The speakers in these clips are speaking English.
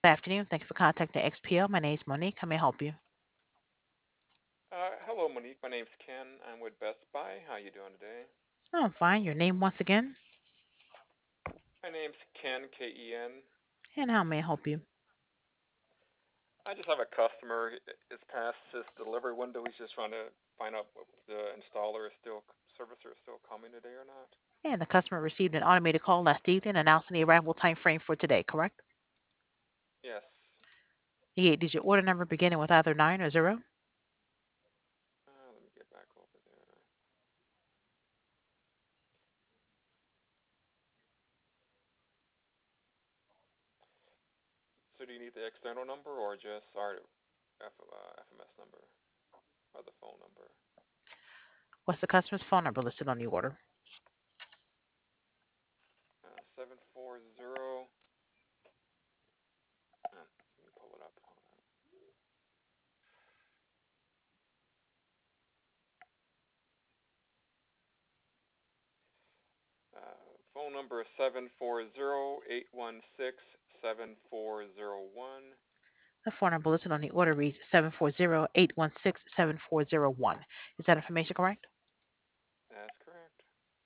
Good afternoon. Thank you for contacting XPO. My name is Monique. How may I help you? Hello, Monique. My name's Ken. I'm with Best Buy. How you doing today? Oh, I'm fine. Your name once again? My name's Ken, Ken. And how may I help you? I just have a customer. It's past his delivery window. He's just trying to find out if the installer is still, servicer is still coming today or not. And the customer received an automated call last evening announcing the arrival time frame for today, correct? Yes. The 8-digit order number beginning with either 9 or 0. Let me get back over there. So do you need the external number or just our FMS number or the phone number? What's the customer's phone number listed on the order? 740. Let me pull it up. Hold on. Phone number is 740-816-7401. The phone number listed on the order reads 740-816-7401. Is that information correct? That's correct.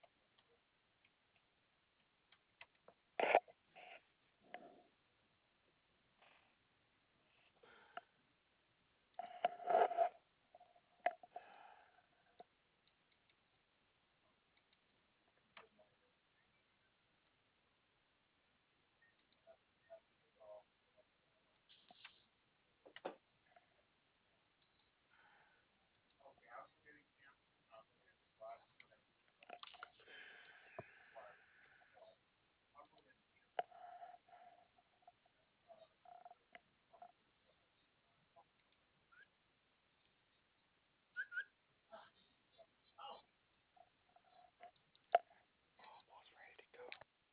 Almost ready to go.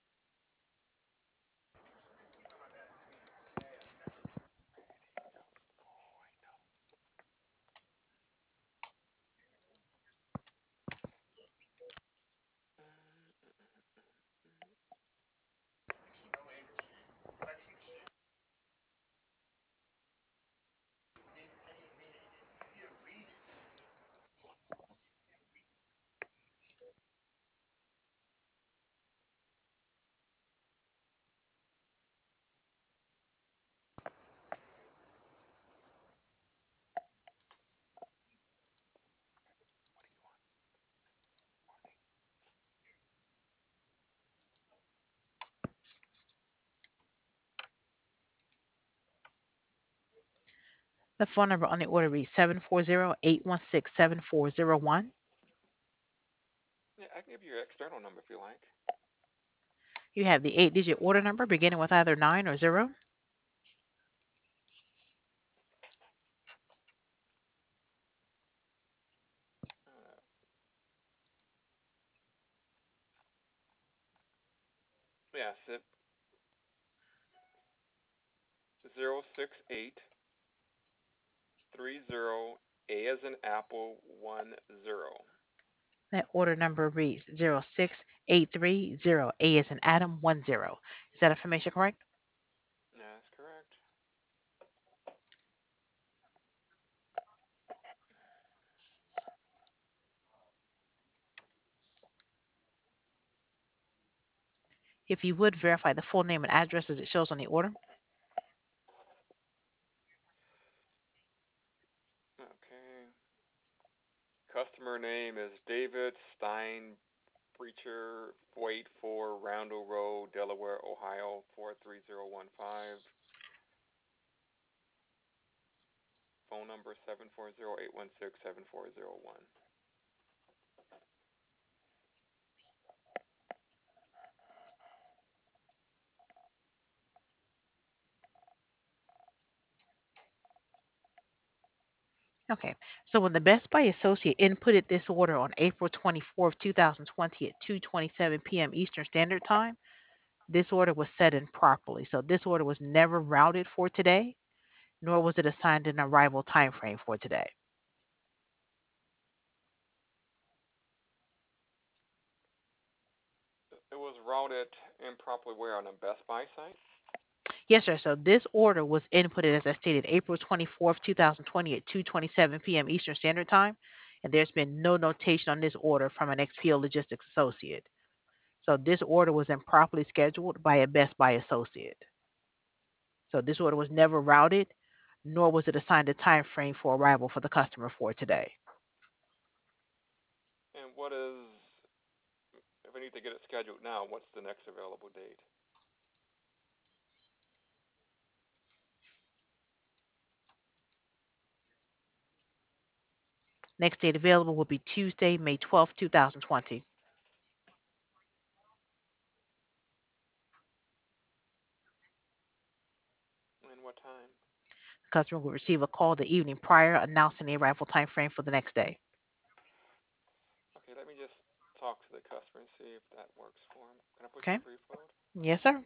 The phone number on the order reads 740-816-7401. Yeah, I can give you your external number if you like. You have the 8-digit order number beginning with either 9 or 0. Uh, yes, 06830 A as in Apple 10. That order number reads 06830, A as in Adam 10. Is that information correct? That's correct. If you would verify the full name and address as it shows on the order. Okay. Customer name is David Stein Breacher, 484 Roundel Road, Delaware, Ohio 43015. Phone number 740-816-7401. Okay, so when the Best Buy associate inputted this order on April 24th, 2020 at 2:27 p.m. Eastern Standard Time, this order was set in properly. So this order was never routed for today, nor was it assigned an arrival time frame for today. It was routed improperly where on the Best Buy site? Yes, sir. So this order was inputted, as I stated, April 24th, 2020 at 2:27 p.m. Eastern Standard Time, and there's been no notation on this order from an XPO Logistics associate. So this order was improperly scheduled by a Best Buy associate. So this order was never routed, nor was it assigned a time frame for arrival for the customer for today. And what is, if I need to get it scheduled now, what's the next available date? Next date available will be Tuesday, May 12th, 2020. And what time? The customer will receive a call the evening prior announcing the arrival time frame for the next day. Okay, let me just talk to the customer and see if that works for him. Can I put you Okay? on brief hold? Yes, sir.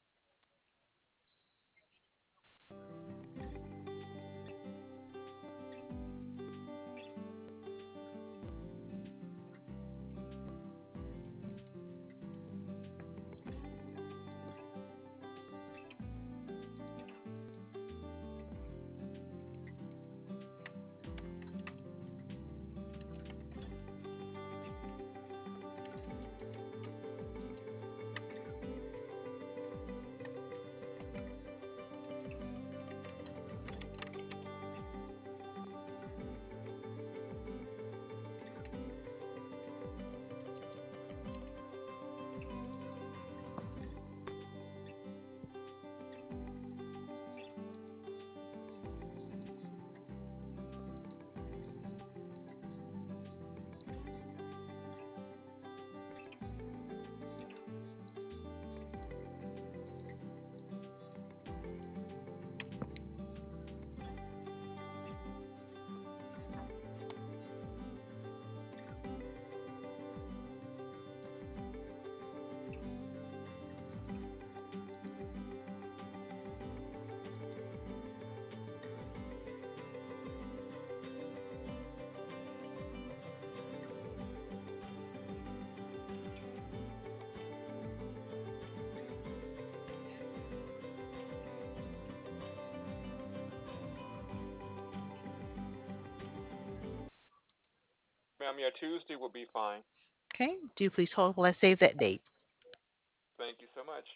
Ma'am, yeah, Tuesday will be fine. Okay. Do please hold while I save that date. Thank you so much.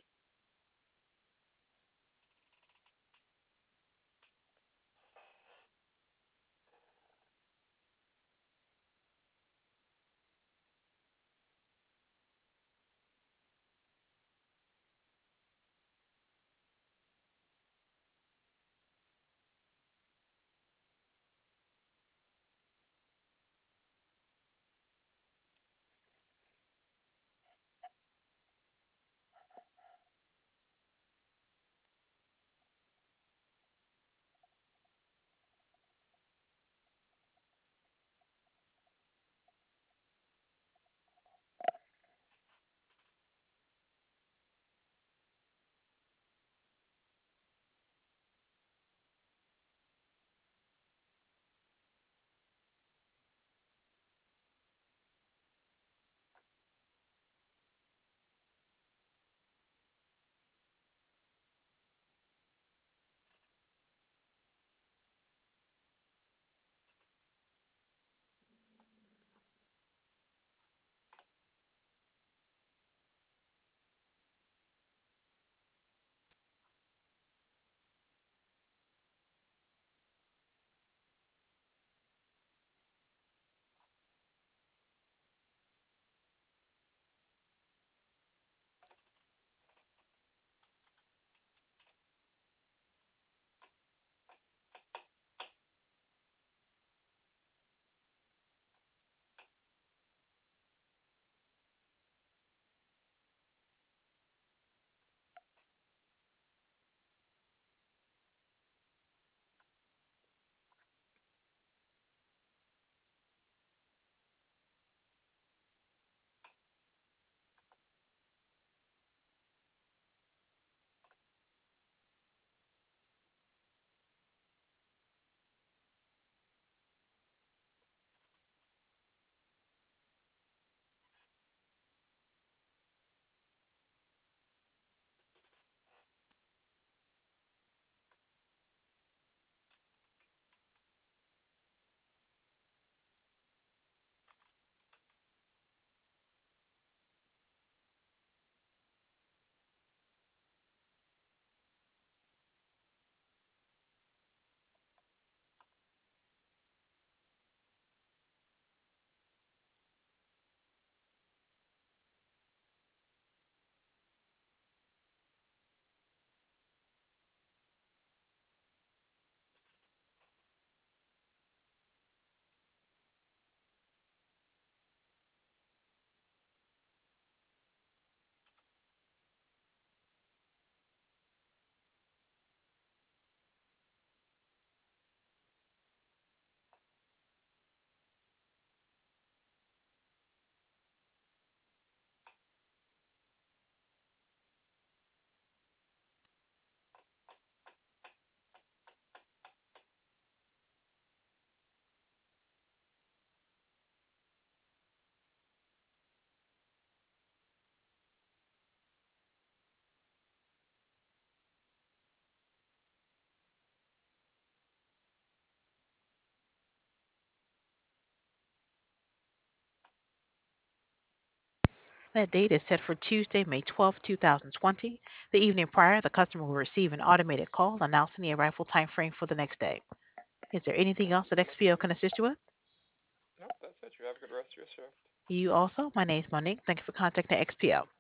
That date is set for Tuesday, May 12th, 2020. The evening prior, the customer will receive an automated call announcing the arrival time frame for the next day. Is there anything else that XPO can assist you with? Nope, that's it. You have a good rest of your shift. You also, my name is Monique. Thank you for contacting XPO.